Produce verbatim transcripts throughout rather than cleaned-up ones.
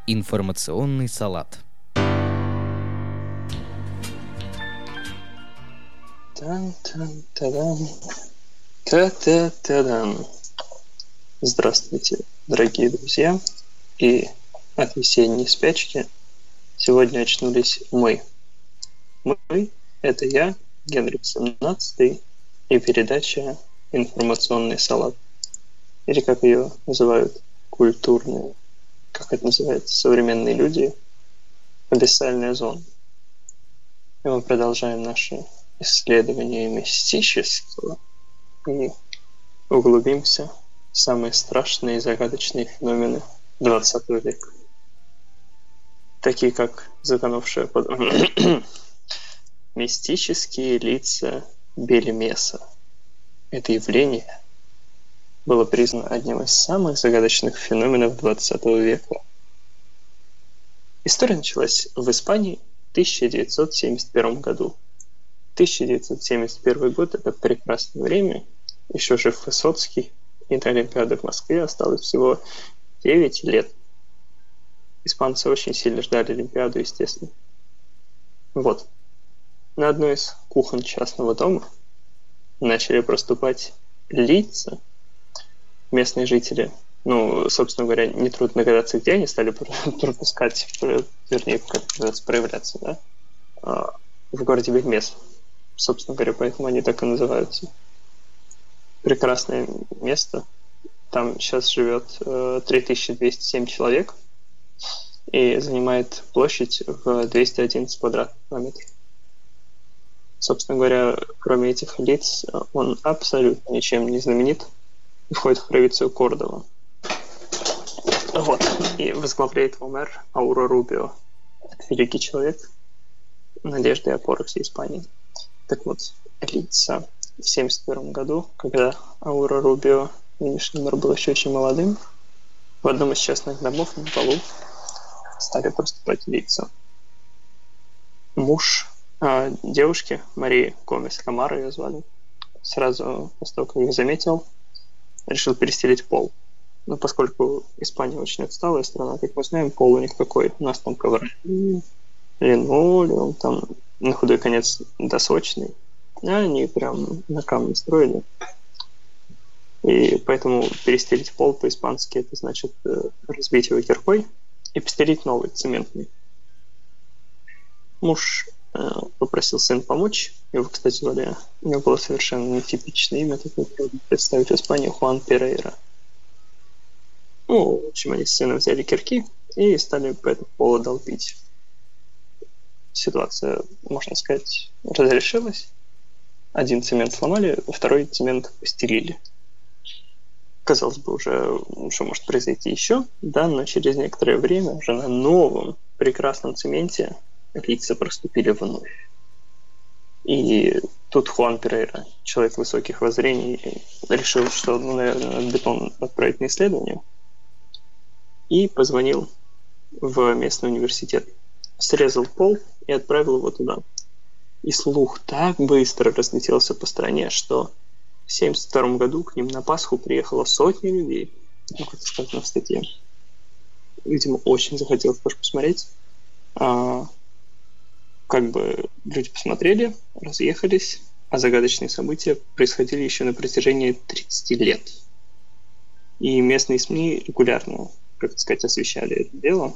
Информационный салат. Тан-тан-тадан. Та-та-тадан. Здравствуйте, дорогие друзья. И от весенней спячки сегодня очнулись мы. Мы — это я, Генрих семнадцатый, и передача «Информационный салат». Или, как ее называют культурные, как это называется, современные люди, абиссальная зона. И мы продолжаем наше исследование мистического и углубимся в самые страшные и загадочные феномены двадцатого века. Такие как затонувшая под... мистические лица Белимеса. Это явление было признано одним из самых загадочных феноменов двадцатого века. История началась в Испании в тысяча девятьсот семьдесят первом году. тысяча девятьсот семьдесят первый год — это прекрасное время. Еще жив Высоцкий, и до Олимпиады в Москве осталось всего девять лет. Испанцы очень сильно ждали Олимпиаду, естественно. Вот. На одной из кухонь частного дома начали проступать лица. Местные жители, ну, собственно говоря, нетрудно догадаться, где они стали пропускать, вернее, как называется, проявляться, да, в городе Бельмес. Собственно говоря, поэтому они так и называются. Прекрасное место. Там сейчас живет три тысячи двести семь человек и занимает площадь в двести одиннадцать квадратных километров. Собственно говоря, кроме этих лиц, он абсолютно ничем не знаменит и входит в провинцию Кордова. Вот. И возглавляет его мэр Ауро Рубио. Великий человек, надежда и опора всей Испании. Так вот, лица в семьдесят первом году, когда Ауро Рубио, нынешний мэр, был еще очень молодым, в одном из частных домов на полу стали проступать лица. Муж а, девушки, Марии Гомес Камара ее звали, сразу после того, как ее заметил, решил перестелить пол. Но поскольку Испания очень отсталая страна, как мы знаем, пол у них какой. У нас там ковры, линолеум, там на худой конец досочный. А они прям на камне строили. И поэтому перестелить пол по-испански это значит разбить его киркой и постелить новый, цементный. Муж э, попросил сына помочь. Его, кстати, звали... У него было совершенно нетипичное имя, такое трудно представить в Испании, Хуан Перейра. Ну, в общем, они с сыном взяли кирки и стали по этому полу долбить. Ситуация, можно сказать, разрешилась. Один цемент сломали, второй цемент постелили. Казалось бы, уже что может произойти еще, да, но через некоторое время уже на новом прекрасном цементе лица проступили вновь. И тут Хуан Перейра, человек высоких воззрений, решил, что, ну, наверное, надо бетон отправить на исследование, и позвонил в местный университет. Срезал пол и отправил его туда. И слух так быстро разлетелся по стране, что в семьдесят втором году к ним на Пасху приехало сотни людей. Ну, как сказано в статье. Видимо, очень захотелось тоже посмотреть. А, как бы люди посмотрели, разъехались, а загадочные события происходили еще на протяжении тридцати лет. И местные СМИ регулярно, как сказать, освещали это дело.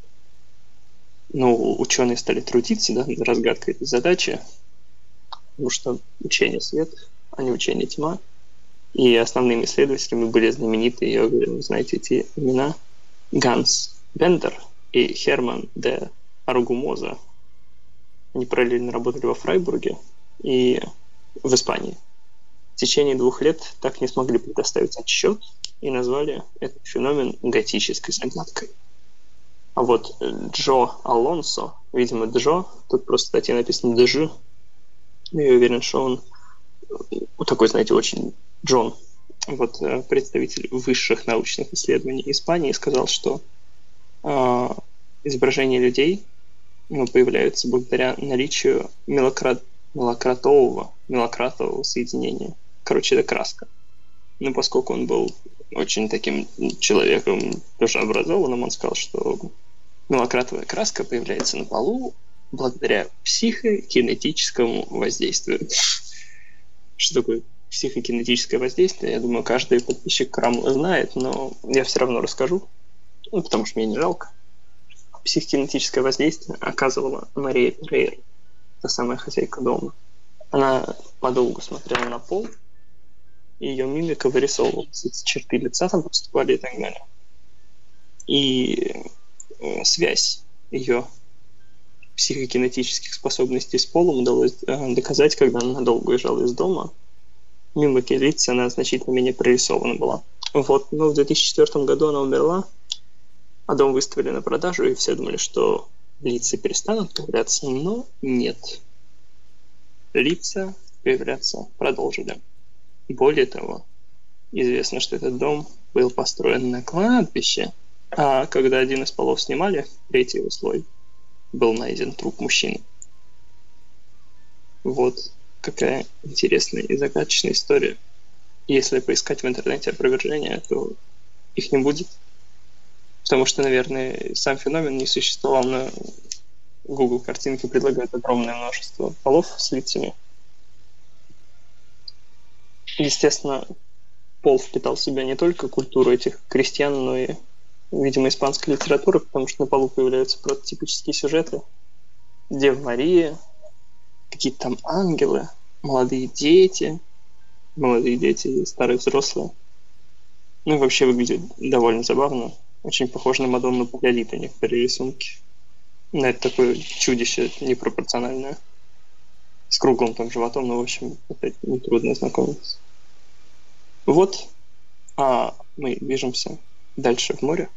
Но ученые стали трудиться, да, над разгадкой этой задачи, потому что учение свет, а не учение тьма. И основными исследователями были знаменитые, я говорю, вы знаете эти имена, Ганс Бендер и Херман де Аргумоза. Они параллельно работали во Фрайбурге и в Испании. В течение двух лет так не смогли предоставить отчет и назвали этот феномен готической загадкой. А вот Джо Алонсо, видимо, Джо, тут просто в статье написано Дж, я уверен, что он такой, знаете, очень Джон. Вот представитель высших научных исследований Испании сказал, что э, изображения людей ну, появляются благодаря наличию мелократ, мелократового, мелократового соединения. Короче, это краска. Но поскольку он был очень таким человеком тоже образованным, он сказал, что Малократовая краска появляется на полу благодаря психокинетическому воздействию. Что такое психокинетическое воздействие? Я думаю, каждый подписчик Крамла знает, но я все равно расскажу, ну, потому что мне не жалко. Психокинетическое воздействие оказывала Мария Перейра, та самая хозяйка дома. Она подолгу смотрела на пол, и ее мимика вырисовывалась, эти черты лица там поступали и так далее. И э, связь ее психокинетических способностей с полом удалось э, доказать, когда она надолго уезжала из дома. Мимика лица она значительно менее прорисована была. Вот, но в две тысячи четвёртом году она умерла, а дом выставили на продажу, и все думали, что лица перестанут появляться, но нет. Лица появляться продолжили. Более того, известно, что этот дом был построен на кладбище, а когда один из полов снимали, третий его слой, был найден труп мужчины. Вот какая интересная и загадочная история. Если поискать в интернете опровержения, то их не будет. Потому что, наверное, сам феномен не существовал, но Google картинки предлагают огромное множество полов с лицами. Естественно, пол впитал в себя не только культуру этих крестьян, но и, видимо, испанской литературы, потому что на полу появляются прототипические сюжеты. Дева Мария, какие-то там ангелы, молодые дети, молодые дети, старые взрослые. Ну и вообще выглядит довольно забавно. Очень похоже на Мадонну Пагалита некоторые рисунки. Но это такое чудище непропорциональное. С круглым там животом, но, в общем, опять нетрудно знакомиться. Вот, а мы движемся дальше в море.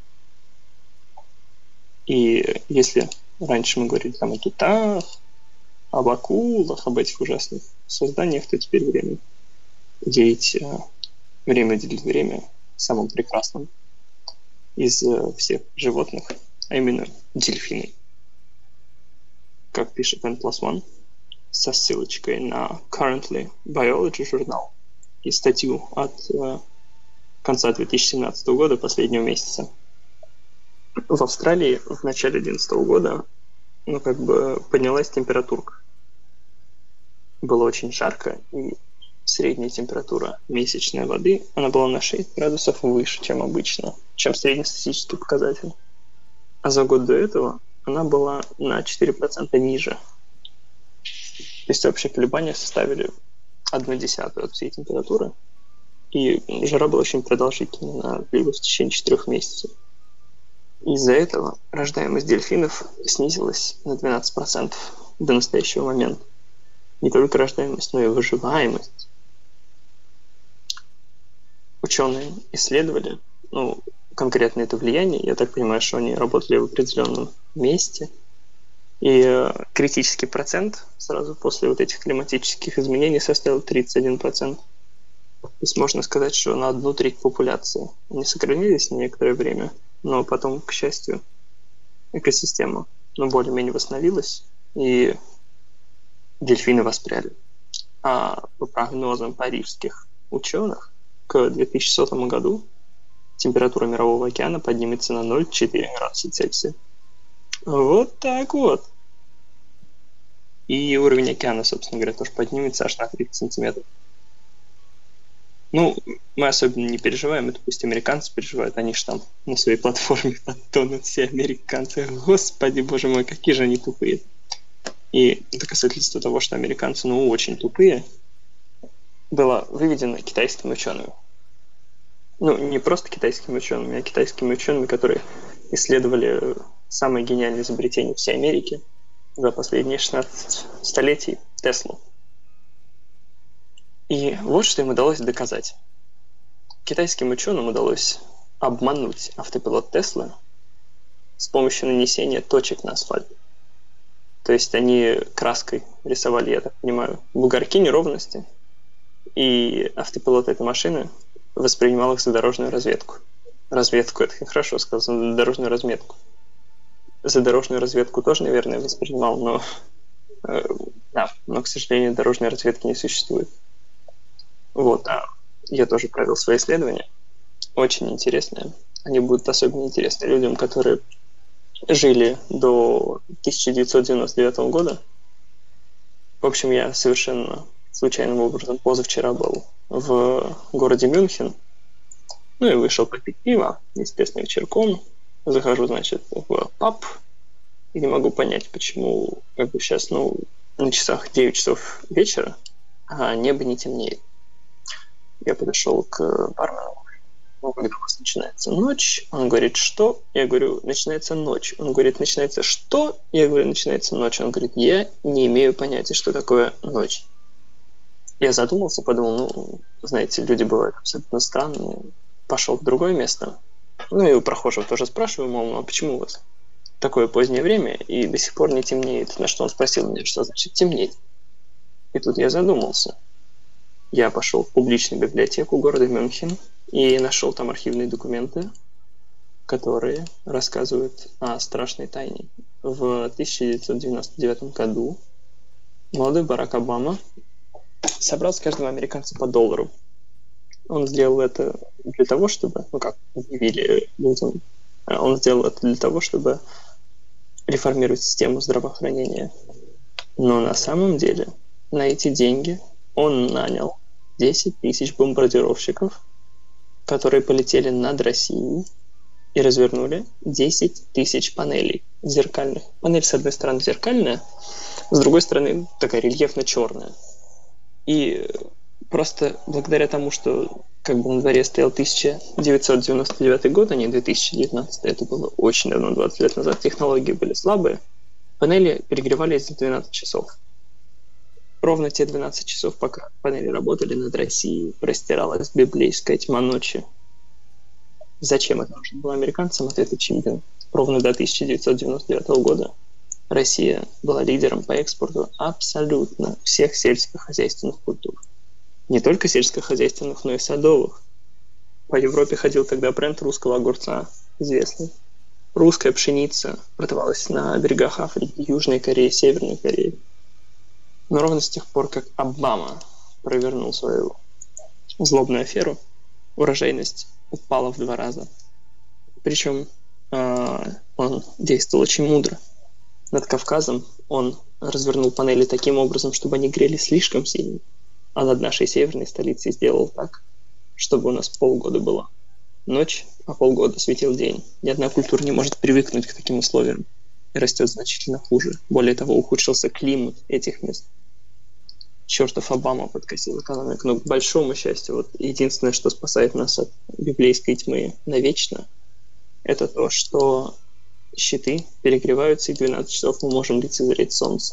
И если раньше мы говорили там о китах, об акулах, об этих ужасных созданиях, то теперь время уделить, время уделить время самым прекрасным из всех животных, а именно дельфины. Как пишет N plus one, со ссылочкой на Currently Biology журнал и статью от э, конца две тысячи семнадцатого года, последнего месяца. В Австралии в начале две тысячи одиннадцатого года ну, как бы поднялась температурка. Было очень жарко, и средняя температура месячной воды она была на шесть градусов выше, чем обычно, чем среднестатистический показатель. А за год до этого она была на четыре процента ниже. То есть общие колебания составили одну десятую от всей температуры. И жара была очень продолжительной, она длилась в течение четырех месяцев. Из-за этого рождаемость дельфинов снизилась на двенадцать процентов до настоящего момента. Не только рождаемость, но и выживаемость. Ученые исследовали, ну, конкретно это влияние. Я так понимаю, что они работали в определенном месте. И э, критический процент сразу после вот этих климатических изменений составил тридцать один процент. То есть можно сказать, что на одну треть популяции они сохранились на некоторое время, но потом, к счастью, экосистема ну, более-менее восстановилась, и дельфины воспряли. А по прогнозам парижских ученых, к две тысячи сотому году температура Мирового океана поднимется на ноль целых четыре десятых градуса Цельсия. Вот так вот. И уровень океана, собственно говоря, тоже поднимется аж на тридцать сантиметров. Ну, мы особенно не переживаем, это пусть американцы переживают, они же там на своей платформе тонут все американцы. Господи, боже мой, какие же они тупые. И доказательство того, что американцы, ну, очень тупые, было выведено китайскими учеными. Ну, не просто китайскими учеными, а китайскими учеными, которые исследовали самое гениальное изобретение всей Америки за последние шестнадцать столетий — Теслу. И вот что им удалось доказать. Китайским ученым удалось обмануть автопилот Теслы с помощью нанесения точек на асфальт. То есть они краской рисовали, я так понимаю, бугорки, неровности, и автопилот этой машины воспринимал их за дорожную разведку. Разведку — это хорошо сказано, за дорожную разметку. За дорожную разведку тоже, наверное, воспринимал, но, э, да, но, к сожалению, дорожной разведки не существует. Вот, а я тоже провел свои исследования. Очень интересные. Они будут особенно интересны людям, которые жили до тысяча девятьсот девяносто девятого года. В общем, я совершенно случайным образом позавчера был в городе Мюнхен. Ну и вышел попить пиво, естественно, вечерком. Захожу, значит, в паб. И не могу понять, почему как бы сейчас, ну, на часах девять часов вечера, а небо не темнеет. Я подошел к бармену. Ну, когда у вас начинается ночь, он говорит, что? Я говорю, начинается ночь. Он говорит, начинается что? Я говорю, начинается ночь. Он говорит, я не имею понятия, что такое ночь. Я задумался, подумал, ну, знаете, люди бывают абсолютно странные. Пошел в другое место. Ну, и у прохожего тоже спрашиваю, мол, ну, а почему у вас такое позднее время и до сих пор не темнеет? На что он спросил меня, что значит темнеть. И тут я задумался. Я пошел в публичную библиотеку города Мюнхен и нашел там архивные документы, которые рассказывают о страшной тайне. В тысяча девятьсот девяносто девятом году молодой Барак Обама собрал с каждого американца по доллару. Он сделал это для того, чтобы, ну как объявили людям, он сделал это для того, чтобы реформировать систему здравоохранения. Но на самом деле на эти деньги он нанял десять тысяч бомбардировщиков, которые полетели над Россией и развернули десять тысяч панелей зеркальных. Панель, с одной стороны, зеркальная, с другой стороны, такая рельефно-черная. И просто благодаря тому, что как бы на дворе стоял тысяча девятьсот девяносто девятый год, а не две тысячи девятнадцатый, это было очень давно, двадцать лет назад, технологии были слабые, панели перегревались за двенадцать часов. Ровно те двенадцать часов, пока панели работали над Россией, простиралась библейская тьма ночи. Зачем это нужно было американцам? Ответ очевиден. Ровно до тысяча девятьсот девяносто девятого года Россия была лидером по экспорту абсолютно всех сельскохозяйственных культур. Не только сельскохозяйственных, но и садовых. По Европе ходил тогда бренд русского огурца, известный. Русская пшеница продавалась на берегах Африки, Южной Кореи, Северной Кореи. Но ровно с тех пор, как Обама провернул свою злобную аферу, урожайность упала в два раза. Причем э, он действовал очень мудро. Над Кавказом он развернул панели таким образом, чтобы они грели слишком сильно, а над нашей северной столицей сделал так, чтобы у нас полгода была ночь, а полгода светил день. Ни одна культура не может привыкнуть к таким условиям и растет значительно хуже. Более того, ухудшился климат этих мест. Чертов Обама подкосил экономику. Но, к большому счастью, вот единственное, что спасает нас от библейской тьмы навечно, это то, что щиты перегреваются, и двенадцать часов мы можем лицезреть солнце.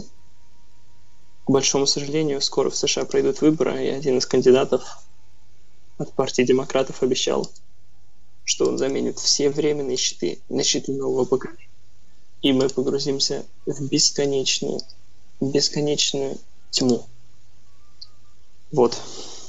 К большому сожалению, скоро в США пройдут выборы, и один из кандидатов от партии демократов обещал, что он заменит все временные щиты на щиты нового поколения. И мы погрузимся в бесконечную, бесконечную тьму. Вот.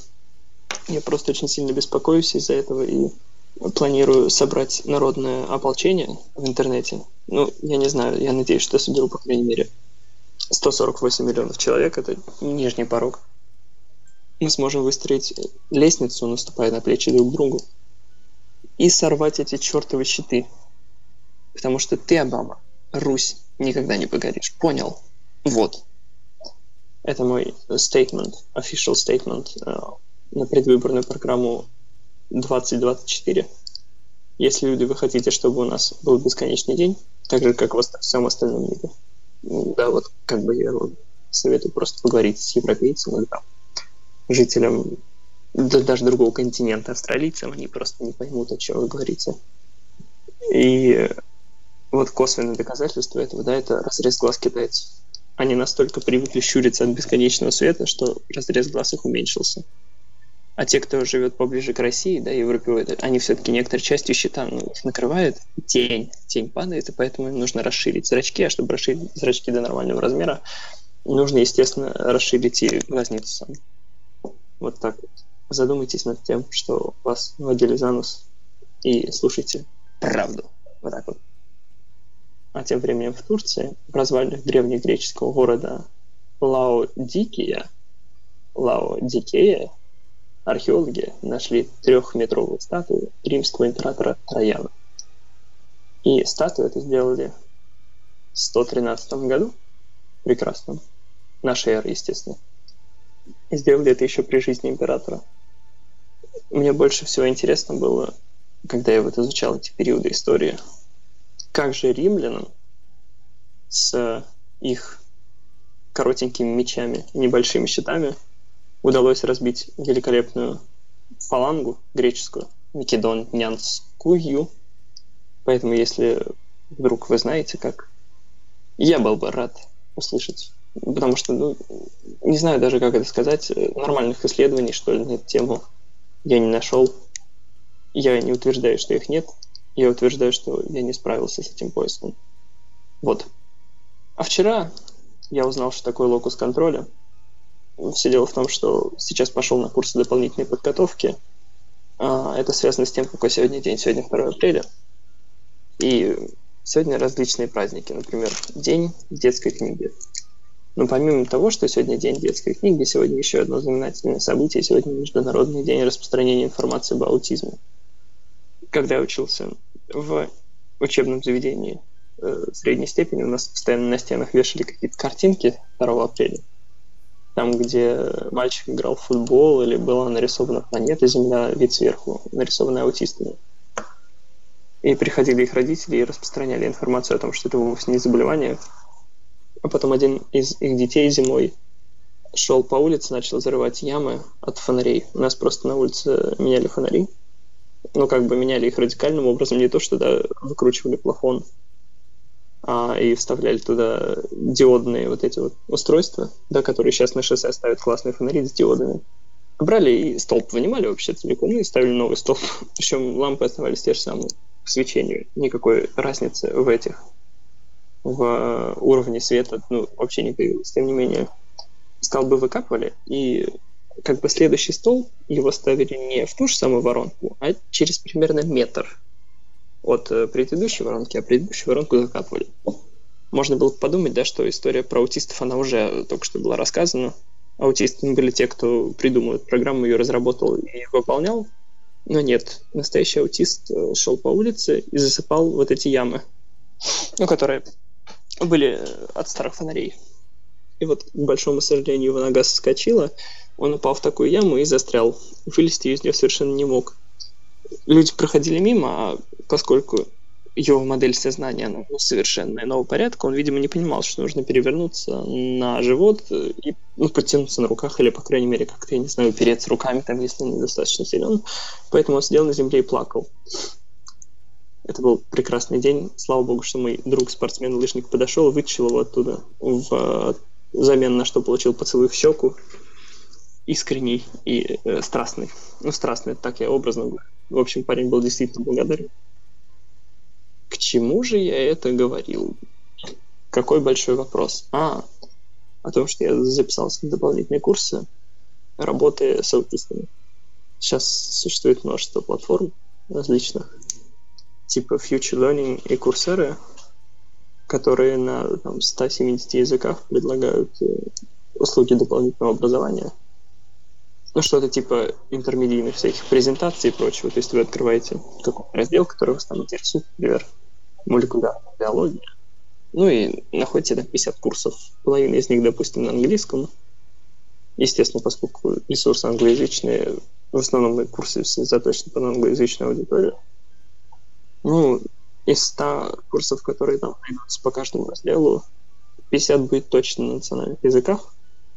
Я просто очень сильно беспокоюсь из-за этого и планирую собрать народное ополчение в интернете. Ну, я не знаю, я надеюсь, что соберу, по крайней мере, сто сорок восемь миллионов человек. Это нижний порог. Мы сможем выстроить лестницу, наступая на плечи друг другу, и сорвать эти чертовы щиты. Потому что ты, Обама, Русь, никогда не погоришь. Понял? Вот. Это мой statement, official statement uh, на предвыборную программу двадцать двадцать четыре. Если, люди, вы хотите, чтобы у нас был бесконечный день, так же, как во всем остальном мире, да, вот как бы я советую просто поговорить с европейцами, да, жителям да, даже другого континента, австралийцам, они просто не поймут, о чем вы говорите. И вот косвенное доказательство этого, да, это разрез глаз китайцев. Они настолько привыкли щуриться от бесконечного света, что разрез глаз их уменьшился. А те, кто живет поближе к России, да, европеоиды, они все-таки некоторой частью щита, ну, их накрывает тень, тень падает, и поэтому им нужно расширить зрачки, а чтобы расширить зрачки до нормального размера, нужно, естественно, расширить и глазницу сам. Вот так вот. Задумайтесь над тем, что вас водили за нос, и слушайте правду. Вот так вот. А тем временем в Турции, в развалинах древнегреческого города Лаодикия, Лаодикея, археологи нашли трехметровую статую римского императора Трояна. И статую эту сделали сто тринадцатом году, прекрасном, нашей эры, естественно. И сделали это еще при жизни императора. Мне больше всего интересно было, когда я вот изучал эти периоды истории, как же римлянам с их коротенькими мечами и небольшими щитами удалось разбить великолепную фалангу греческую, македонянскую. Поэтому, если вдруг вы знаете, как, я был бы рад услышать. Потому что, ну, не знаю даже, как это сказать, нормальных исследований, что ли, на эту тему я не нашел. Я не утверждаю, что их нет. Я утверждаю, что я не справился с этим поиском. Вот. А вчера я узнал, что такое локус контроля. Все дело в том, что сейчас пошел на курсы дополнительной подготовки. Это связано с тем, какой сегодня день. Сегодня второе апреля. И сегодня различные праздники. Например, День детской книги. Но помимо того, что сегодня День детской книги, сегодня еще одно знаменательное событие. Сегодня Международный день распространения информации об аутизме. Когда я учился в учебном заведении э, средней степени, у нас постоянно на стенах вешали какие-то картинки второго апреля. Там, где мальчик играл в футбол, или была нарисована планета Земля, вид сверху, нарисованная аутистами. И приходили их родители и распространяли информацию о том, что это вовсе не заболевание. А потом один из их детей зимой шел по улице, начал зарывать ямы от фонарей. У нас просто на улице меняли фонари. Ну, как бы меняли их радикальным образом. Не то, что да, выкручивали плафон, а и вставляли туда диодные вот эти вот устройства, да, которые сейчас на шоссе ставят классные фонари с диодами. Брали и столб вынимали вообще целиком и ставили новый столб. Причем лампы оставались те же самые по свечению. Никакой разницы в этих в уровне света, ну, вообще не появилось. Тем не менее, столбы выкапывали, и как бы следующий столб его ставили не в ту же самую воронку, а через примерно метр от предыдущей воронки, а предыдущую воронку закапывали. Можно было подумать, да, что история про аутистов, она уже только что была рассказана. Аутисты были те, кто придумал эту программу, ее разработал и выполнял. Но нет, настоящий аутист шел по улице и засыпал вот эти ямы, ну, которые были от старых фонарей. И вот, к большому сожалению, его нога соскочила, он упал в такую яму и застрял. Вылезти из нее совершенно не мог. Люди проходили мимо, а поскольку его модель сознания, она ну, совершенно иного порядка, он, видимо, не понимал, что нужно перевернуться на живот и ну, подтянуться на руках, или, по крайней мере, как-то, я не знаю, упереться руками, там, если он недостаточно силен. Поэтому он сидел на земле и плакал. Это был прекрасный день. Слава богу, что мой друг-спортсмен-лыжник подошел, вытащил его оттуда, в замен на что получил поцелуй в щеку. Искренний и э, страстный. Ну, страстный, это так я образно говорю. В общем, парень был действительно благодарен. К чему же я это говорил? Какой большой вопрос? А, о том, что я записался на дополнительные курсы работы с аутистами. Сейчас существует множество платформ различных, типа Future Learning и Coursera, которые на там, ста семидесяти языках предлагают э, услуги дополнительного образования. Ну, что-то типа интермедийных всяких презентаций и прочего. То есть вы открываете какой-то раздел, который вас там интересует, например, молекулярная биология. Ну и находите там пятьдесят курсов. Половина из них, допустим, на английском. Естественно, поскольку ресурсы англоязычные, в основном мои курсы заточены под англоязычную аудиторию. Ну, из ста курсов, которые там найдутся по каждому разделу, пятьдесят будет точно на национальных языках.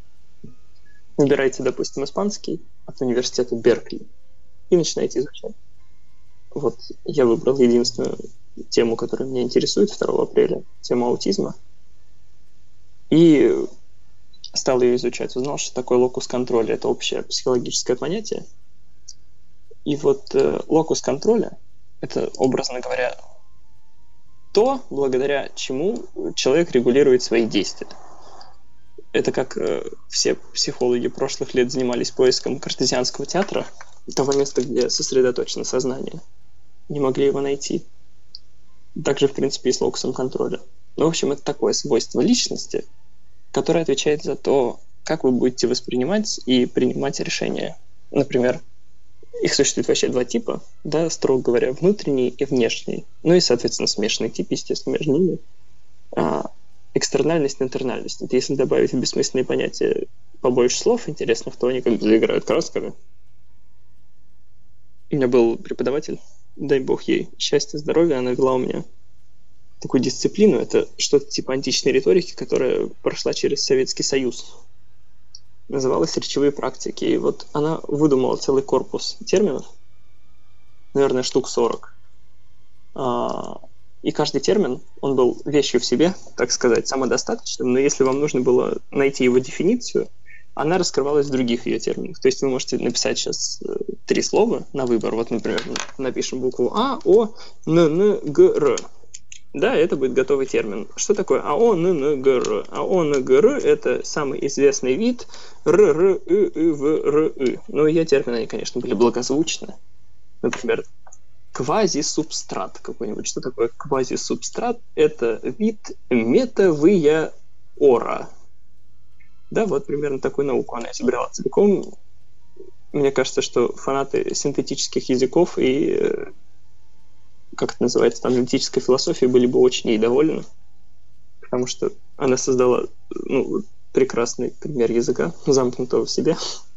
Выбирайте, допустим, испанский от университета Беркли и начинаете изучать. Вот я выбрал единственную тему, которая меня интересует, второго апреля, тему аутизма. И стал ее изучать. Узнал, что такое локус контроля. Это общее психологическое понятие. И вот э, локус контроля — это, образно говоря, то, благодаря чему человек регулирует свои действия. Это как э, все психологи прошлых лет занимались поиском картезианского театра, того места, где сосредоточено сознание. Не могли его найти. Также, в принципе, и с локусом контроля. Ну, в общем, это такое свойство личности, которое отвечает за то, как вы будете воспринимать и принимать решения. Например, их существует вообще два типа, да, строго говоря, внутренний и внешний. Ну и, соответственно, смешанный тип, естественно, между ними. А, экстернальность, интернальность. Это если добавить в бессмысленные понятия побольше слов интересных, то они как бы заиграют красками. У меня был преподаватель, дай бог ей счастья, здоровья, она вела у меня такую дисциплину. Это что-то типа античной риторики, которая прошла через Советский Союз. Называлась «Речевые практики». И вот она выдумала целый корпус терминов, наверное, штук сорок. И каждый термин, он был вещью в себе, так сказать, самодостаточным, но если вам нужно было найти его дефиницию, она раскрывалась в других ее терминах. То есть вы можете написать сейчас три слова на выбор. Вот, например, напишем букву А, О, Н, Н, Г, Р. Да, это будет готовый термин. Что такое А О Н Н Г Р? А О Н Г Р — это самый известный вид Р Р И И В Р И. Ну, ее термины, они, конечно, были благозвучны. Например, квазисубстрат какой-нибудь. Что такое квазисубстрат? Это вид метавия ора. Да, вот примерно такую науку она изобрела целиком. Мне кажется, что фанаты синтетических языков и, как это называется, аналитической философии были бы очень ей довольны, потому что она создала ну, прекрасный пример языка, замкнутого в себе.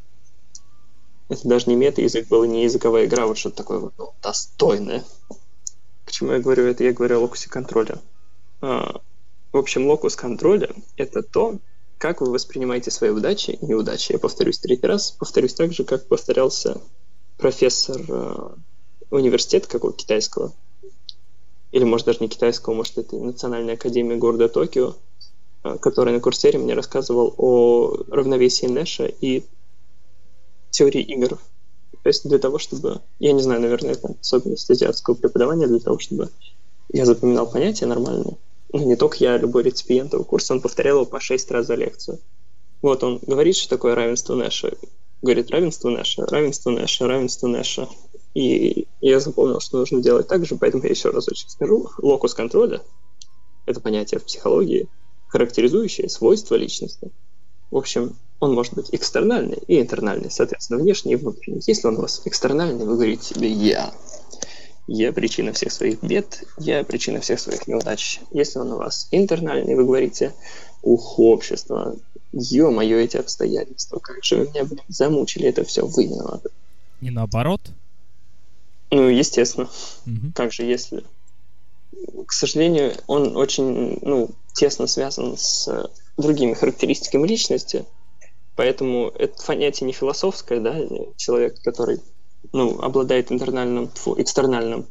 Это даже не мета-язык был, и не языковая игра, вот что-то такое вот, ну, достойное. К чему я говорю это? Я говорю о локусе контроля. А, в общем, локус контроля — это то, как вы воспринимаете свои удачи и неудачи. Я повторюсь третий раз. Повторюсь так же, как повторялся профессор э, университета какого-то китайского. Или, может, даже не китайского, может, это Национальная академия города Токио, э, который на Курсере мне рассказывал о равновесии Нэша и теории игр. То есть для того, чтобы... Я не знаю, наверное, это особенность азиатского преподавания, для того, чтобы я запоминал понятия нормальные. Ну, не только я, любой реципиент этого курса, он повторял его по шесть раз за лекцию. Вот он говорит, что такое равенство Нэша. Говорит, равенство Нэша, равенство Нэша, равенство Нэша. И я запомнил, что нужно делать так же, поэтому я еще разочек скажу. Локус контроля — это понятие в психологии, характеризующее свойства личности. В общем, он может быть экстернальный и интернальный, соответственно, внешний и внутренний. Если он у вас экстернальный, вы говорите себе «я». Я причина всех своих бед, я причина всех своих неудач. Если он у вас интернальный, вы говорите «Ух, общество, ё-моё, эти обстоятельства, как же вы меня, блин, замучили, это все вы виноваты». И наоборот? Ну, естественно. Угу. Как же, если... К сожалению, он очень, ну, тесно связан с другими характеристиками личности, поэтому это понятие не философское, да, человек, который... ну, обладает интернальным, фу, экстернальным,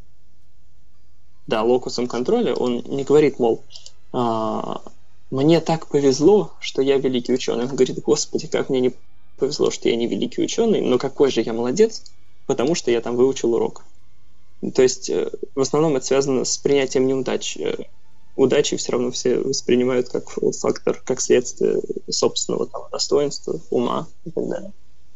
да, локусом контроля, он не говорит, мол, а, мне так повезло, что я великий ученый. Он говорит, господи, как мне не повезло, что я не великий ученый, но какой же я молодец, потому что я там выучил урок. То есть, в основном это связано с принятием неудач. Удачи все равно все воспринимают как фактор, как следствие собственного там, достоинства, ума и так далее.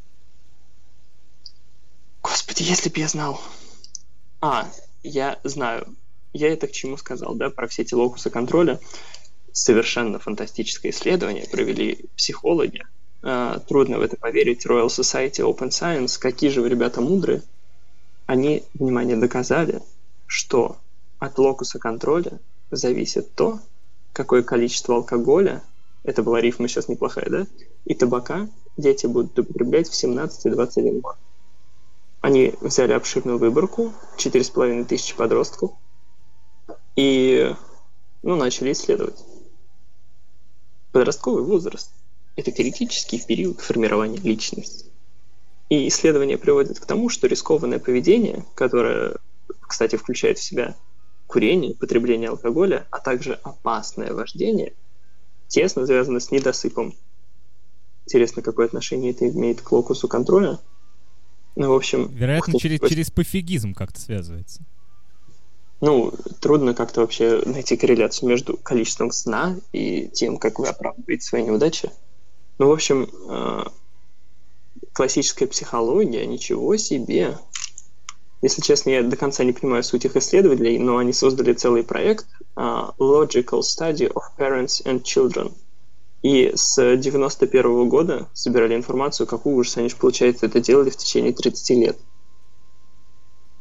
Господи, если бы я знал. А, я знаю. Я это к чему сказал, да, про все эти локусы контроля. Совершенно фантастическое исследование провели психологи. А, трудно в это поверить. Royal Society Open Science. Какие же вы, ребята, мудрые. Они, внимание, доказали, что от локуса контроля зависит то, какое количество алкоголя, это была рифма сейчас неплохая, да, и табака дети будут употреблять в семнадцать-двадцать один год. Они взяли обширную выборку, четыре с половиной тысячи подростков, и ну, начали исследовать. Подростковый возраст – это критический период формирования личности. И исследования приводят к тому, что рискованное поведение, которое, кстати, включает в себя курение, потребление алкоголя, а также опасное вождение, тесно связано с недосыпом. Интересно, какое отношение это имеет к локусу контроля. Ну, в общем... Вероятно, через, через пофигизм как-то связывается. Ну, трудно как-то вообще найти корреляцию между количеством сна и тем, как вы оправдываете свои неудачи. Ну, в общем, классическая психология, ничего себе. Если честно, я до конца не понимаю суть их исследований, но они создали целый проект uh, Logical Study of Parents and Children. И с девяносто первого года собирали информацию, какую ужас они же, получается, это делали в течение тридцати лет.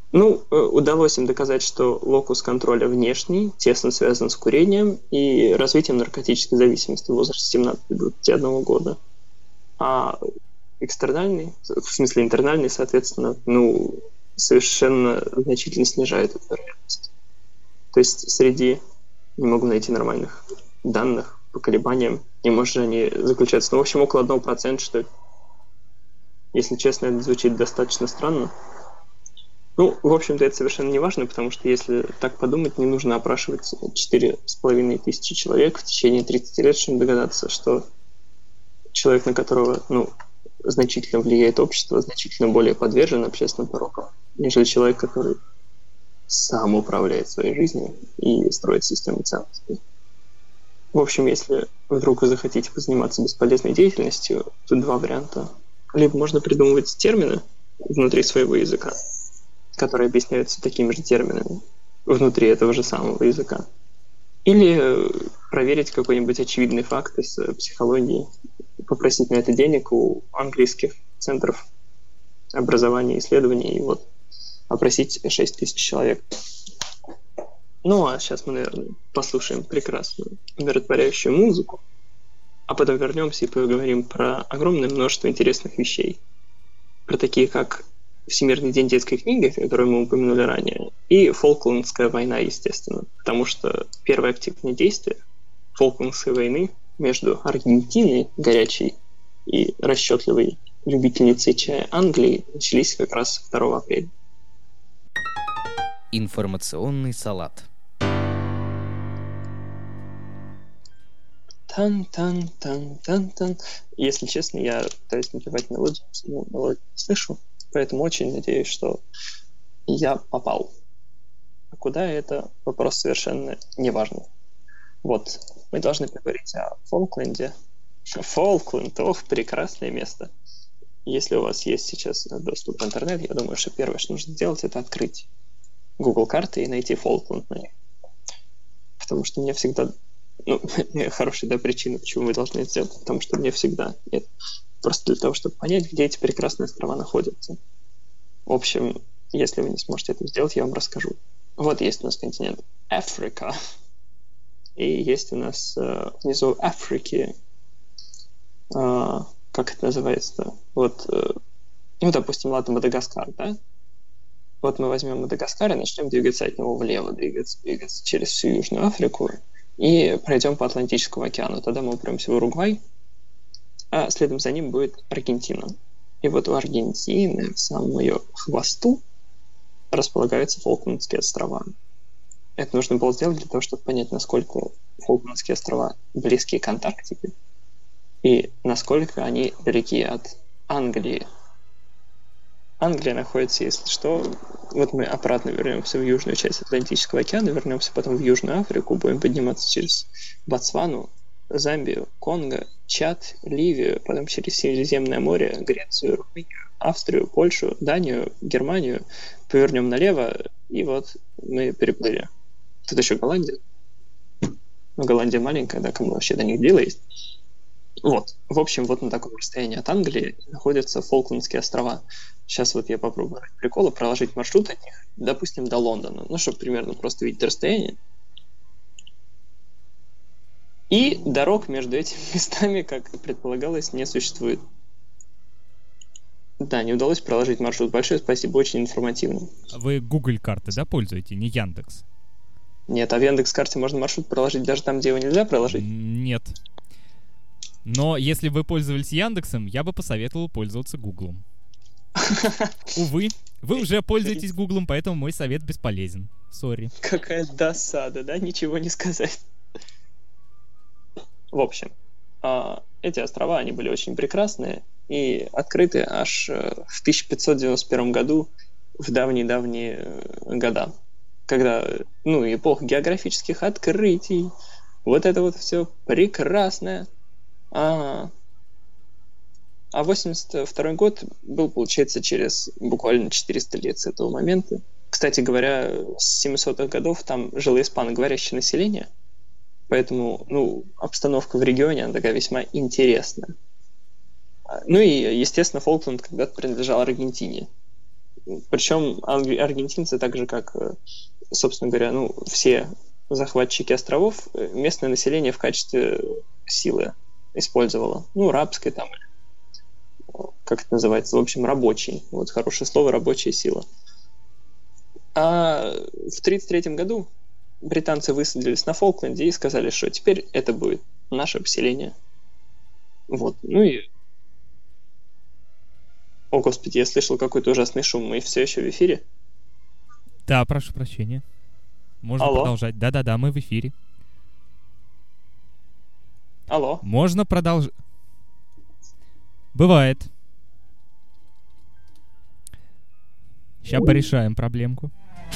Ну, удалось им доказать, что локус контроля внешний, тесно связан с курением и развитием наркотической зависимости в возрасте семнадцати до двадцати одного года. А экстернальный, в смысле интернальный, соответственно, ну, совершенно значительно снижает эту вероятность. То есть среди, не могу найти нормальных данных по колебаниям, и может же они заключаются, ну, в общем, около одного процента, что ли. Если честно, это звучит достаточно странно. Ну, в общем-то, это совершенно не важно, потому что, если так подумать, не нужно опрашивать четыре с половиной тысячи человек в течение тридцати лет, чтобы догадаться, что человек, на которого, ну, значительно влияет общество, значительно более подвержен общественным порокам, нежели человек, который сам управляет своей жизнью и строит систему ценностей. В общем, если вдруг вы захотите позаниматься бесполезной деятельностью, тут два варианта. Либо можно придумывать термины внутри своего языка, которые объясняются такими же терминами внутри этого же самого языка. Или проверить какой-нибудь очевидный факт из психологии, попросить на это денег у английских центров образования и исследований, и вот опросить шесть тысяч человек. Ну, а сейчас мы, наверное, послушаем прекрасную, умиротворяющую музыку, а потом вернемся и поговорим про огромное множество интересных вещей. Про такие, как Всемирный день детской книги, которую мы упомянули ранее, и Фолклендская война, естественно, потому что первые активные действия Фолклендской войны между Аргентиной, горячей и расчетливой любительницей чая Англии, начались как раз второго апреля. Информационный салат. Тан-тан-тан-тан-тан. Если честно, я пытаюсь напевать мелодию, но мелодию не слышу, поэтому очень надеюсь, что я попал. А куда это, вопрос совершенно неважный. Вот, мы должны поговорить о Фолкленде. Фолкленд, ох, прекрасное место. Если у вас есть сейчас доступ в интернет, я думаю, что первое, что нужно сделать, это открыть Google карты и найти Фолкленд на них. Потому что мне всегда... Ну, хорошая, да, причина, почему мы должны это сделать, потому что мне всегда нет. Просто для того, чтобы понять, где эти прекрасные острова находятся. В общем, если вы не сможете это сделать, я вам расскажу. Вот есть у нас континент Африка. И есть у нас э, внизу Африки, э, как это называется? Вот, э, ну, допустим, ладно, Мадагаскар, да? Вот мы возьмем Мадагаскар и начнем двигаться от него влево, двигаться, двигаться через всю Южную Африку и пройдем по Атлантическому океану. Тогда мы упремся в Уругвай, а следом за ним будет Аргентина. И вот у Аргентины, в самом ее хвосту, располагаются Фолклендские острова. Это нужно было сделать для того, чтобы понять, насколько Фолклендские острова близки к Антарктике и насколько они далеки от Англии. Англия находится, если что, вот мы обратно вернемся в южную часть Атлантического океана, вернемся потом в Южную Африку, будем подниматься через Ботсвану, Замбию, Конго, Чад, Ливию, потом через Средиземное море, Грецию, Румынию, Австрию, Польшу, Данию, Германию, повернем налево, и вот мы переплыли. Тут еще Голландия. Но Голландия маленькая, да, кому вообще до них дело есть. Вот. В общем, вот на таком расстоянии от Англии находятся Фолклендские острова. Сейчас вот я попробую ради прикола проложить маршрут от них, допустим, до Лондона, ну, чтобы примерно просто видеть расстояние. И дорог между этими местами, как и предполагалось, не существует. Да, не удалось проложить маршрут. Большое спасибо, очень информативно. Вы Google карты, да, пользуете, не Яндекс? Нет, а в Яндекс.Карте можно маршрут проложить даже там, где его нельзя проложить? Нет. Но если вы пользовались Яндексом, я бы посоветовал пользоваться Гуглом. Увы, вы уже пользуетесь Гуглом, поэтому мой совет бесполезен. Сори. Какая досада, да? Ничего не сказать. В общем, эти острова, они были очень прекрасные и открыты аж в тысяча пятьсот девяносто первом году, в давние-давние года, когда, ну, эпоха географических открытий, вот это вот все прекрасное. А, а восемьдесят второй год был, получается, через буквально четыреста лет с этого момента. Кстати говоря, с семисотых годов там жило испаноговорящее население, поэтому, ну, обстановка в регионе, она такая весьма интересная. Ну и, естественно, Фолкленд когда-то принадлежал Аргентине. Причем ан- аргентинцы, так же как, э, собственно говоря, ну, все захватчики островов, э, местное население в качестве силы использовало. Ну, рабской там, как это называется, в общем, рабочий. Вот хорошее слово, рабочая сила. А в тридцать третьем году британцы высадились на Фолкленде и сказали, что теперь это будет наше поселение. Вот. Ну и... О, господи, я слышал какой-то ужасный шум. Мы все еще в эфире? Да, прошу прощения. Можно Алло? продолжать. Да-да-да, мы в эфире. Алло? Можно продолжать. Бывает. Сейчас порешаем проблемку.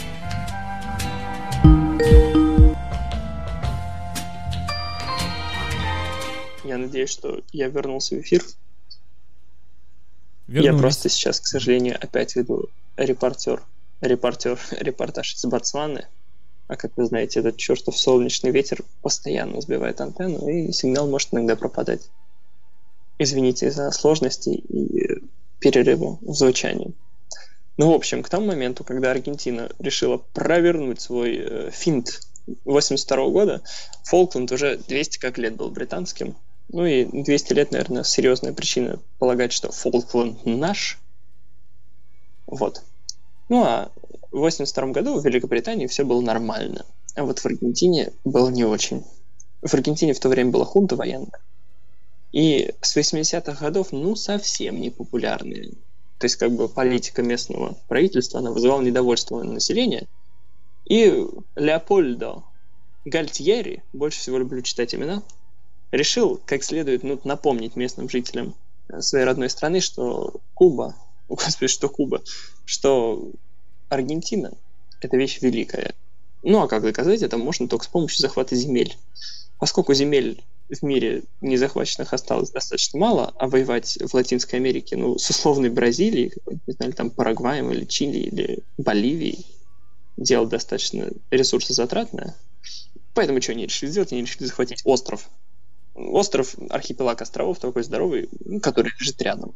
Я надеюсь, что я вернулся в эфир. Вернулись. Я просто сейчас, к сожалению, опять веду репортер, репортер, репортаж из Ботсваны. А как вы знаете, этот чертов солнечный ветер постоянно сбивает антенну, и сигнал может иногда пропадать. Извините за сложности и перерывы в звучании. Ну, в общем, к тому моменту, когда Аргентина решила провернуть свой э, финт восемьдесят второго года, Фолкленд уже двести как лет был британским. Ну и двести лет, наверное, серьезная причина полагать, что Фолкленд наш. Вот. Ну а в восемьдесят втором году в Великобритании все было нормально. А вот в Аргентине было не очень. В Аргентине в то время была хунта военная. И с восьмидесятых годов, ну, совсем не популярные. То есть, как бы, политика местного правительства, она вызывала недовольство населения. И Леопольдо Гальтьери, больше всего люблю читать имена, решил, как следует, ну, напомнить местным жителям своей родной страны, что Куба, о, господи, что Куба, что Аргентина — это вещь великая. Ну, а как доказать это можно только с помощью захвата земель. Поскольку земель в мире незахваченных осталось достаточно мало, а воевать в Латинской Америке, ну, с условной Бразилией, не знаю, там Парагваем или Чили или Боливией, дело достаточно ресурсозатратное. Поэтому что они решили сделать? Они решили захватить остров. Остров, архипелаг островов такой здоровый, который лежит рядом.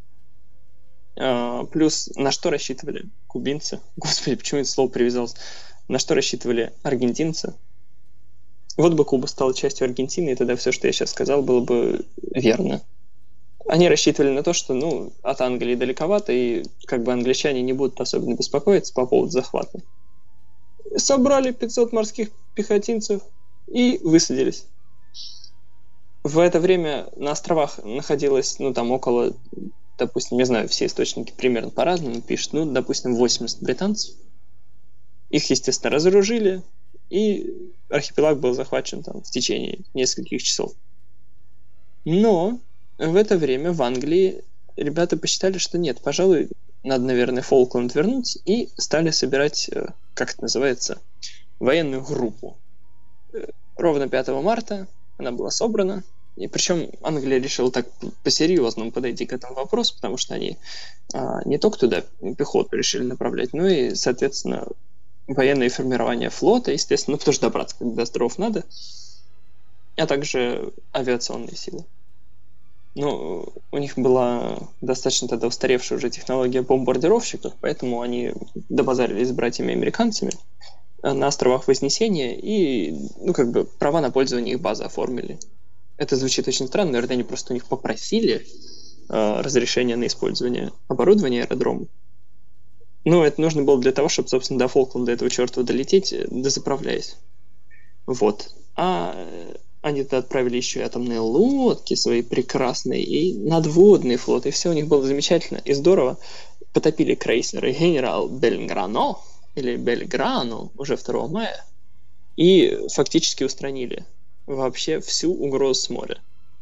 А, плюс на что рассчитывали кубинцы? Господи, почему это слово привязалось? На что рассчитывали аргентинцы? Вот бы Куба стала частью Аргентины, и тогда все, что я сейчас сказал, было бы верно. Они рассчитывали на то, что, ну, от Англии далековато, и как бы англичане не будут особенно беспокоиться по поводу захвата. Собрали пятьсот морских пехотинцев и высадились. В это время на островах находилось, ну, там около, допустим, не знаю, все источники примерно по-разному пишут, ну, допустим, восемьдесят британцев. Их, естественно, разоружили, и архипелаг был захвачен там в течение нескольких часов. Но в это время в Англии ребята посчитали, что нет, пожалуй, надо, наверное, Фолкленд вернуть, и стали собирать, как это называется, военную группу. Ровно пятого марта она была собрана, и причем Англия решила так по-серьезному подойти к этому вопросу, потому что они а, не только туда пехоту решили направлять, но и, соответственно, военное формирование флота, естественно, ну, потому что добраться до островов надо, а также авиационные силы. Ну, у них была достаточно тогда устаревшая уже технология бомбардировщиков, поэтому они добазарились с братьями-американцами на островах Вознесения и, ну, как бы, права на пользование их базы оформили. Это звучит очень странно, наверное, они просто у них попросили э, разрешения на использование оборудования аэродрома. Ну, это нужно было для того, чтобы, собственно, до Фолкленда этого чертова долететь, дозаправляясь. Вот. А они туда отправили еще и атомные лодки свои прекрасные, и надводный флот, и все у них было замечательно и здорово. Потопили крейсеры «Генерал Бельграно» или «Бельграну» уже второго мая, и фактически устранили вообще всю угрозу с моря.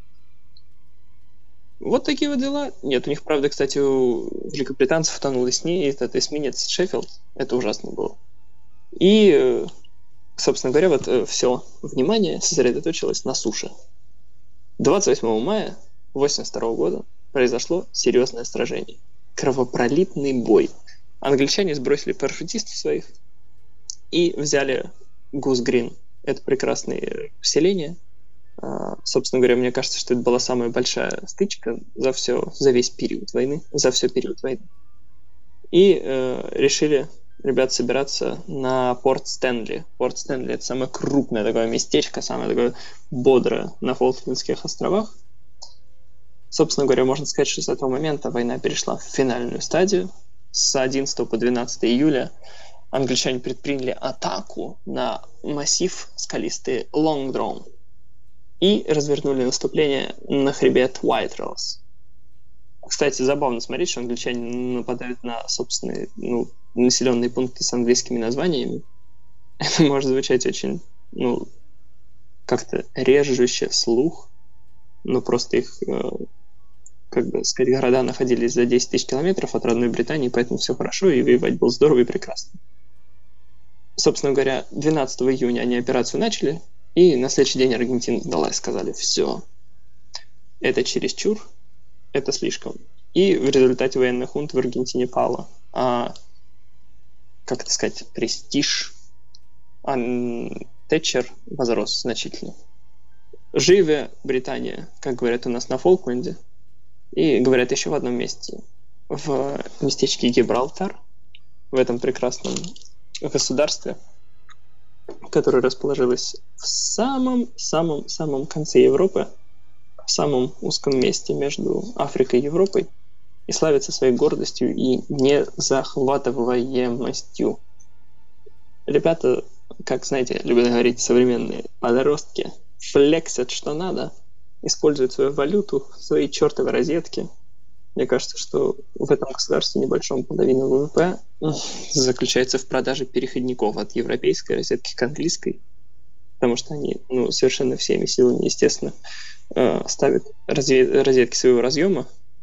Вот такие вот дела. Нет, у них, правда, кстати, у великобританцев утонул и с ней этот эсминец «Шеффилд». Это ужасно было. И, собственно говоря, вот все внимание сосредоточилось на суше. двадцать восьмого мая восемьдесят второго года произошло серьезное сражение. Кровопролитный бой. Англичане сбросили парашютистов своих и взяли Гус-Грин. Это прекрасное поселение. Собственно говоря, мне кажется, что это была самая большая стычка за все, за весь период войны, за все период войны. И э, решили, ребят, собираться на Порт Стэнли. Порт Стэнли — это самое крупное такое местечко, самое такое бодрое на Фолклендских островах. Собственно говоря, можно сказать, что с этого момента война перешла в финальную стадию. С одиннадцатого по двенадцатое июля англичане предприняли атаку на массив скалистый Лонгдром и развернули наступление на хребет Уайтрелс. Кстати, забавно смотреть, что англичане нападают на собственные ну, населенные пункты с английскими названиями. Это может звучать очень, ну, как-то режуще слух, но просто их, э, как бы сказать, города находились за десять тысяч километров от родной Британии, поэтому все хорошо, и воевать было здорово и прекрасно. Собственно говоря, двенадцатого июня они операцию начали, и на следующий день Аргентина сдалась, сказали, все, это чересчур, это слишком. И в результате военная хунта в Аргентине пала. А, как это сказать, престиж а, Тэтчер возрос значительно. Живе Британия, как говорят у нас на Фолкленде, и говорят еще в одном месте, в местечке Гибралтар, в этом прекрасном государстве, которое расположилось в самом-самом-самом конце Европы, в самом узком месте между Африкой и Европой, и славится своей гордостью и незахватываемостью. Ребята, как знаете, любят говорить современные подростки, флексят что надо, используют свою валюту, свои чертовы розетки. Мне кажется, что в этом государстве небольшом половина ВВП заключается в продаже переходников от европейской розетки к английской, потому что они ну, совершенно всеми силами, естественно, ставят розетки своего разъема,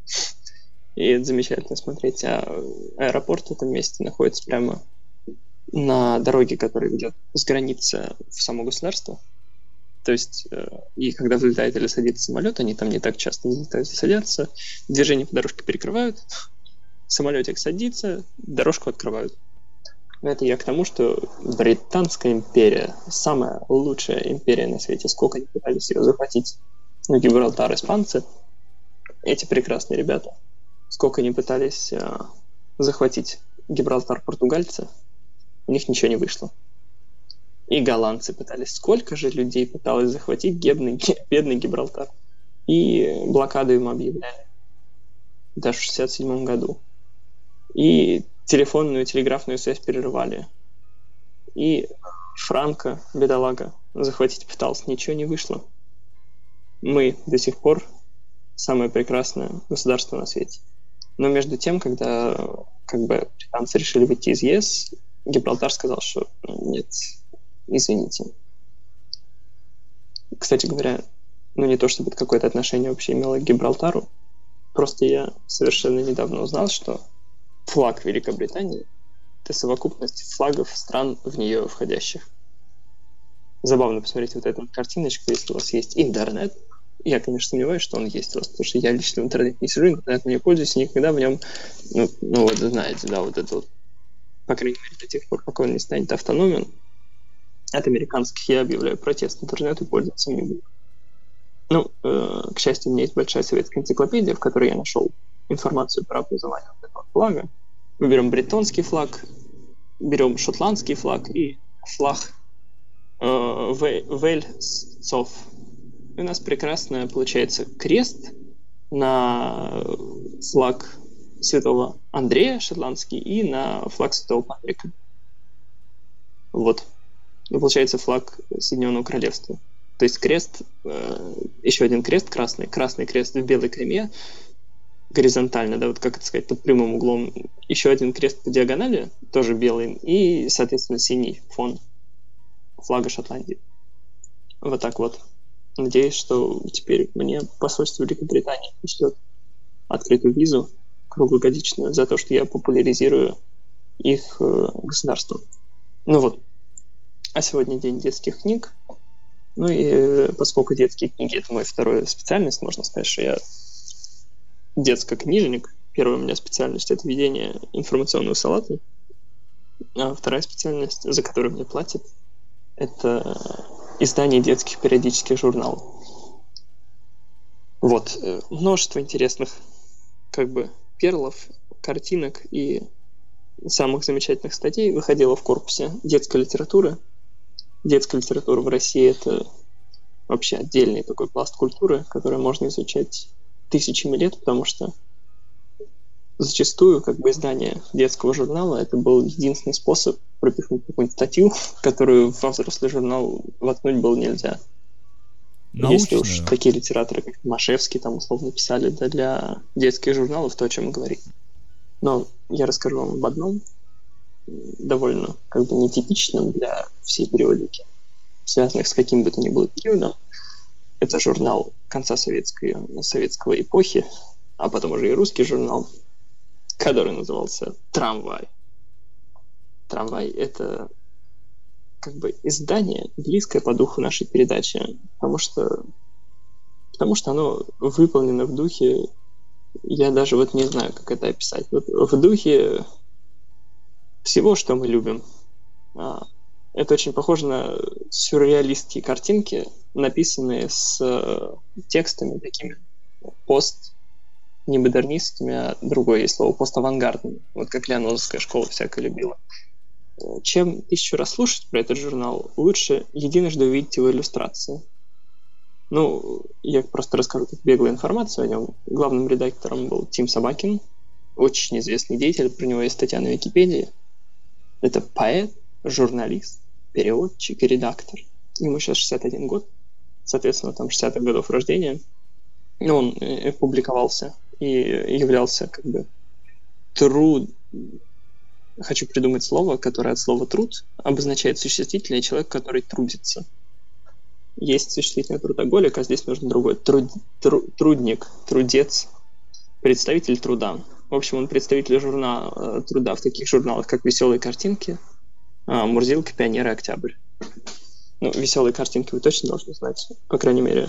и это замечательно смотреть. А аэропорт в этом месте находится прямо на дороге, которая ведет с границы в само государство. То есть, и когда взлетает или садится самолет, они там не так часто взлетают и садятся, движение по дорожке перекрывают, самолетик садится, дорожку открывают. Это я к тому, что Британская империя самая лучшая империя на свете. Сколько они пытались ее захватить. Ну, Гибралтар, испанцы, эти прекрасные ребята. Сколько они пытались э, захватить Гибралтар, португальцы, у них ничего не вышло. И голландцы пытались. Сколько же людей пыталось захватить бедный, бедный Гибралтар. И блокаду им объявляли. Даже в шестьдесят седьмом году. И телефонную и телеграфную связь перерывали. И Франко, бедолага, захватить пытался. Ничего не вышло. Мы до сих пор самое прекрасное государство на свете. Но между тем, когда как бы британцы решили выйти из ЕС, Гибралтар сказал, что нет, извините. Кстати говоря, ну не то чтобы это какое-то отношение вообще имело к Гибралтару, просто я совершенно недавно узнал, что флаг Великобритании — это совокупность флагов стран в нее входящих. Забавно посмотреть вот эту картиночку, если у вас есть интернет. Я, конечно, сомневаюсь, что он есть у вас, потому что я лично в интернете не сижу, интернетом не пользуюсь, и никогда в нем, ну, ну вот знаете, да, вот это вот, по крайней мере, до тех пор, пока он не станет автономен, от американских я объявляю протест интернету и пользоваться не буду. Ну, э, к счастью, у меня есть большая советская энциклопедия, в которой я нашел информацию про образование вот этого флага. Мы берем бретонский флаг, берем шотландский флаг и флаг э, Вельсов. И у нас прекрасно получается крест на флаг Святого Андрея шотландский и на флаг Святого Патрика. Вот. И получается флаг Соединенного Королевства. То есть крест, э, еще один крест красный, красный крест в белой кайме, горизонтально, да, вот как это сказать, под прямым углом. Еще один крест по диагонали, тоже белый, и, соответственно, синий фон флага Шотландии. Вот так вот. Надеюсь, что теперь мне посольство Великобритании пришлет открытую визу круглогодичную за то, что я популяризирую их э, государство. Ну вот. А сегодня день детских книг. Ну и э, поскольку детские книги — это моя вторая специальность, можно сказать, что я детско-книжник. Первая у меня специальность — это ведение информационного салата. А вторая специальность, за которую мне платят, это издание детских периодических журналов. Вот. Множество интересных как бы перлов, картинок и самых замечательных статей выходила в корпусе детской литературы. Детская литература в России — это вообще отдельный такой пласт культуры, который можно изучать тысячами лет, потому что зачастую как бы издание детского журнала — это был единственный способ пропихнуть какую-нибудь статью, которую во взрослый журнал воткнуть было нельзя. Научную. Если уж такие литераторы, как Машевский, там условно писали да, для детских журналов, то, о чем мы говорим. Но я расскажу вам об одном, довольно как бы нетипичном для всей периодики, связанных с каким бы то ни было периодом. Это журнал конца советской, советского эпохи, а потом уже и русский журнал, который назывался «Трамвай». «Трамвай» — это как бы издание, близкое по духу нашей передачи, потому что, потому что оно выполнено в духе, я даже вот не знаю, как это описать, вот в духе всего, что мы любим. Это очень похоже на сюрреалистские картинки, написанные с текстами такими пост, не модернистскими, а другое есть слово, поставангардными, вот как Лианозовская школа всякое любила. Чем тысячу раз слушать про этот журнал, лучше единожды увидеть его иллюстрации. Ну, я просто расскажу тут беглую информацию о нем. Главным редактором был Тим Собакин, очень известный деятель, про него есть статья на Википедии. Это поэт, журналист, переводчик и редактор. Ему сейчас шестьдесят один год, соответственно, там шестидесятых годов рождения. Он э, публиковался и являлся как бы труд... Хочу придумать слово, которое от слова «труд» обозначает существительное человек, который трудится. Есть существительное трудоголик, а здесь нужно другое. Труд... Тру... Трудник, трудец, представитель труда. В общем, он представитель журнала труда в таких журналах, как «Веселые картинки», «Мурзилка», «Пионер» и «Октябрь». Ну, «Веселые картинки» вы точно должны знать, по крайней мере.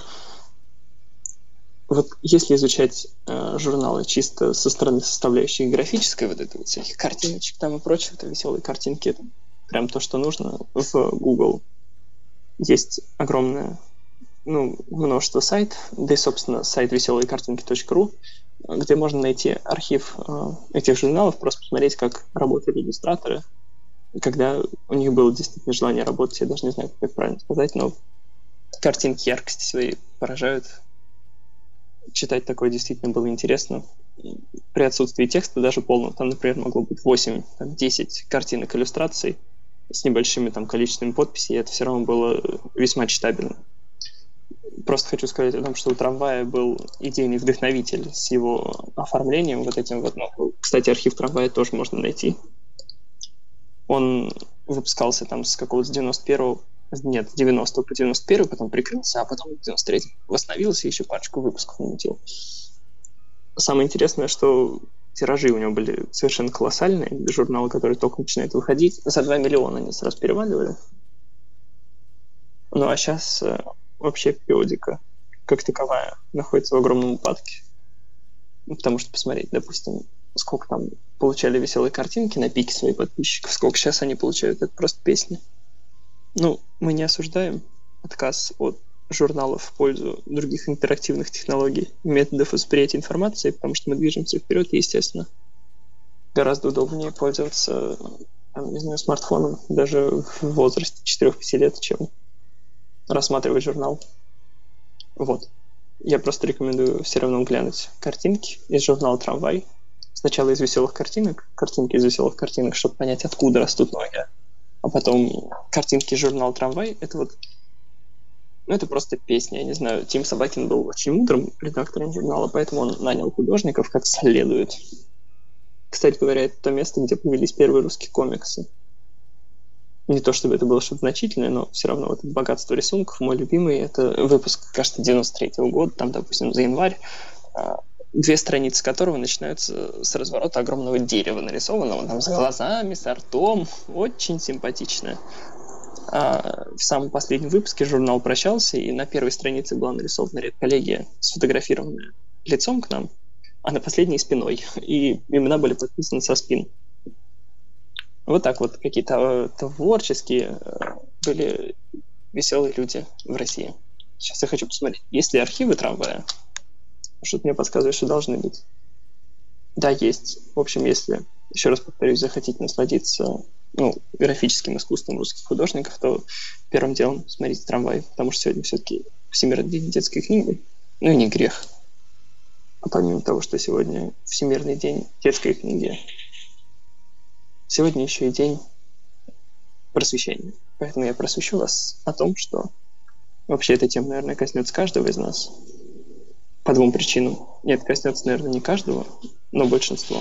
Вот если изучать э, журналы чисто со стороны составляющей графической, вот это вот всяких картиночек там и прочего, то «Веселые картинки» — это прям то, что нужно. В Google есть огромное, ну, множество сайтов, да и, собственно, сайт веселые картинки точка ру, где можно найти архив э, этих журналов, просто посмотреть, как работали иллюстраторы, когда у них было действительно желание работать. Я даже не знаю, как правильно сказать, но картинки яркости своей поражают. Читать такое действительно было интересно. При отсутствии текста даже полного, там, например, могло быть восемь-десять картинок иллюстраций с небольшими там количествами подписей, и это все равно было весьма читабельно. Просто хочу сказать о том, что у «Трамвая» был идейный вдохновитель с его оформлением вот этим вот. Ну, кстати, архив «Трамвая» тоже можно найти. Он выпускался там с какого-то девяносто первого, нет, с девяностого по девяносто первый, потом прикрылся, а потом в девяносто третьем восстановился и еще парочку выпусков намутил. Самое интересное, что тиражи у него были совершенно колоссальные. Журналы, которые только начинают выходить, за два миллиона они сразу переваливали. Ну а сейчас э, вообще периодика, как таковая, находится в огромном упадке. Ну, потому что посмотреть, допустим, сколько там получали «Веселые картинки» на пике своих подписчиков, сколько сейчас они получают, это просто песни. Ну, мы не осуждаем отказ от журналов в пользу других интерактивных технологий, методов восприятия информации, потому что мы движемся вперед, и, естественно, гораздо удобнее пользоваться, там, не знаю, смартфоном даже в возрасте четыре-пять лет, чем рассматривать журнал. Вот. Я просто рекомендую все равно глянуть картинки из журнала «Трамвай». Сначала из веселых картинок, картинки из веселых картинок, чтобы понять, откуда растут ноги. А потом картинки из журнала «Трамвай» — это вот, ну, это просто песня, я не знаю. Тим Собакин был очень мудрым редактором журнала, поэтому он нанял художников как следует. Кстати говоря, это то место, где появились первые русские комиксы. Не то чтобы это было что-то значительное, но все равно вот это богатство рисунков, мой любимый, это выпуск, кажется, девяносто третьего года, там, допустим, за январь, две страницы которого начинаются с разворота огромного дерева нарисованного, там, с глазами, с ртом, очень симпатично. А в самом последнем выпуске журнал прощался, и на первой странице была нарисована редколлегия, сфотографированная лицом к нам, а на последней спиной, и имена были подписаны со спин. Вот так вот какие-то творческие были веселые люди в России. Сейчас я хочу посмотреть, есть ли архивы «Трамвая». Что-то мне подсказывает, что должны быть. Да, есть. В общем, если еще раз повторюсь, захотите насладиться ну, графическим искусством русских художников, то первым делом смотрите «Трамвай», потому что сегодня все-таки Всемирный день детской книги. Ну и не грех. А помимо того, что сегодня Всемирный день детской книги, сегодня еще и день просвещения. Поэтому я просвещу вас о том, что вообще эта тема, наверное, коснется каждого из нас. По двум причинам. Нет, коснется, наверное, не каждого, но большинство.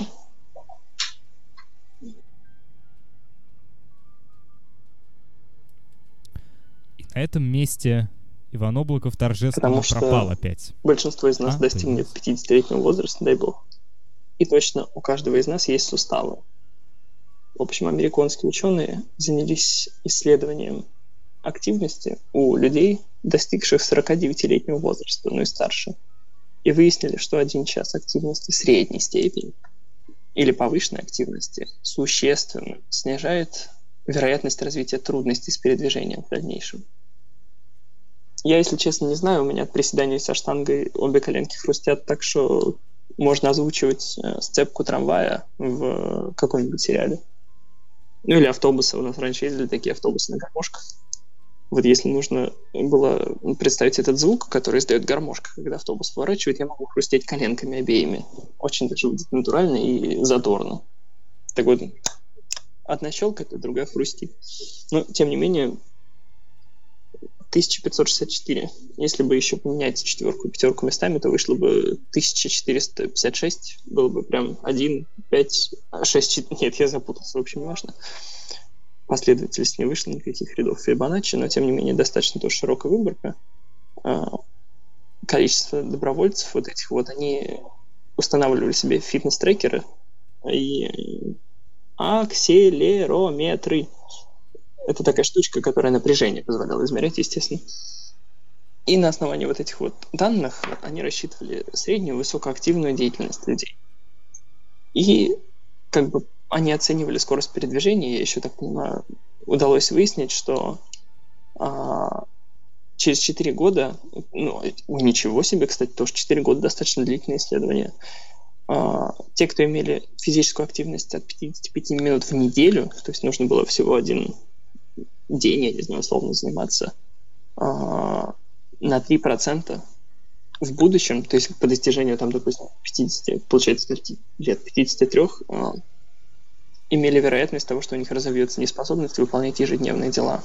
И на этом месте Иван Облаков торжественно Потому что пропал опять. Большинство из нас А, достигнет пятидесятилетнего возраста, дай бог. И точно у каждого из нас есть суставы. В общем, американские ученые занялись исследованием активности у людей, достигших сорокадевятилетнего возраста, ну и старше. И выяснили, что один час активности средней степени или повышенной активности существенно снижает вероятность развития трудностей с передвижением в дальнейшем. Я, если честно, не знаю, у меня от приседаний со штангой обе коленки хрустят, так что можно озвучивать э, сцепку трамвая в каком-нибудь сериале. Ну или автобусы. У нас раньше ездили такие автобусы на гармошках. Вот если нужно было представить этот звук, который издает гармошка, когда автобус поворачивает, я могу хрустеть коленками обеими. Очень даже будет натурально и задорно. Так вот, одна щелкает, а другая хрустит. Но, тем не менее, тысяча пятьсот шестьдесят четыре. Если бы еще поменять четверку и пятерку местами, то вышло бы тысяча четыреста пятьдесят шесть. Было бы прям один, пять, шесть... Нет, я запутался, в общем, не важно. Последовательность не вышло, никаких рядов Фибоначчи, но, тем не менее, достаточно тоже широкая выборка. Количество добровольцев вот этих вот, они устанавливали себе фитнес-трекеры и акселерометры. Это такая штучка, которая напряжение позволяла измерять, естественно. И на основании вот этих вот данных они рассчитывали среднюю высокоактивную деятельность людей. И как бы они оценивали скорость передвижения, я еще так понимаю, удалось выяснить, что а, через четыре года, ну, ничего себе, кстати, тоже четыре года достаточно длительное исследование, а, те, кто имели физическую активность от пятидесяти пяти минут в неделю, то есть нужно было всего один день, я не знаю, условно заниматься, а, на три процента в будущем, то есть по достижению, там, допустим, пятидесяти, получается, лет пятидесяти трёх, а, имели вероятность того, что у них разовьется неспособность выполнять ежедневные дела.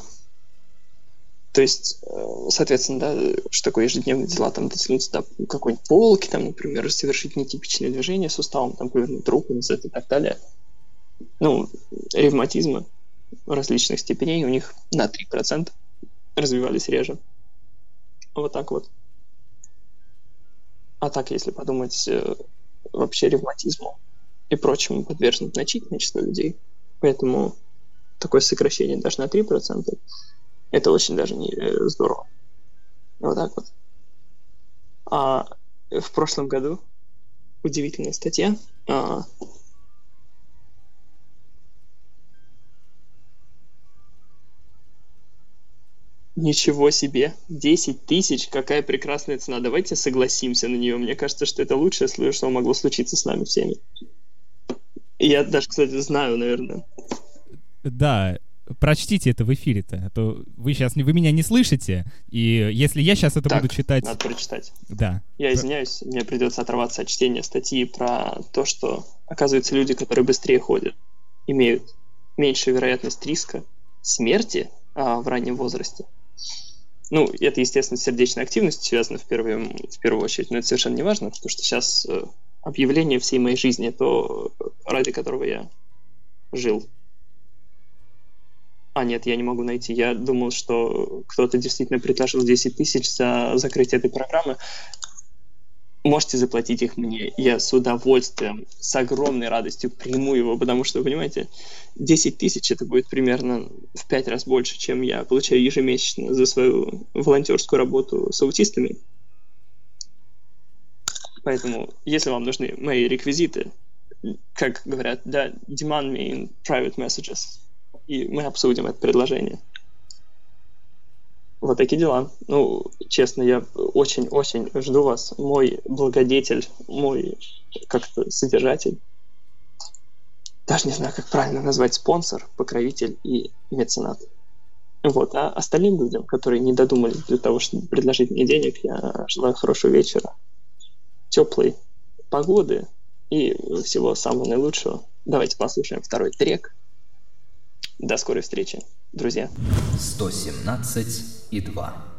То есть, соответственно, да, что такое ежедневные дела, там, дотянуться до какой-нибудь полки, там, например, совершить нетипичные движения суставом, там, повернуть руку назад и так далее. Ну, ревматизмы различных степеней у них на три процента развивались реже. Вот так вот. А так, если подумать, вообще ревматизму и прочему подвержено значительное число людей. Поэтому такое сокращение даже на три процента это очень даже не здорово. Вот так вот. А в прошлом году удивительная статья. А, Ничего себе! десять тысяч! Какая прекрасная цена! Давайте согласимся на нее. Мне кажется, что это лучшее, что могло случиться с нами всеми. Я даже, кстати, знаю, наверное. Да, прочтите это в эфире-то, а то вы сейчас вы меня не слышите, и если я сейчас это так, буду читать... надо прочитать. Да. Я извиняюсь, мне придется оторваться от чтения статьи про то, что, оказывается, люди, которые быстрее ходят, имеют меньшую вероятность риска смерти а, в раннем возрасте. Ну, это, естественно, с сердечной активностью связано в первую, в первую очередь, но это совершенно не важно, потому что сейчас э, объявление всей моей жизни, то, ради которого я жил. А, нет, я не могу найти. Я думал, что кто-то действительно предложил десять тысяч за закрытие этой программы. Можете заплатить их мне. Я с удовольствием, с огромной радостью приму его, потому что, понимаете, десять тысяч это будет примерно в пять раз больше, чем я получаю ежемесячно за свою волонтерскую работу с аутистами. Поэтому, если вам нужны мои реквизиты, как говорят, да, demand me in private messages, и мы обсудим это предложение. Вот такие дела. Ну, честно, я очень-очень жду вас. Мой благодетель, мой как-то содержатель. даже не знаю, как правильно назвать, спонсор, покровитель и меценат. Вот. А остальным людям, которые не додумались для того, чтобы предложить мне денег, я желаю хорошего вечера, теплой погоды и всего самого наилучшего. Давайте послушаем второй трек. До скорой встречи, друзья. сто семнадцать и два.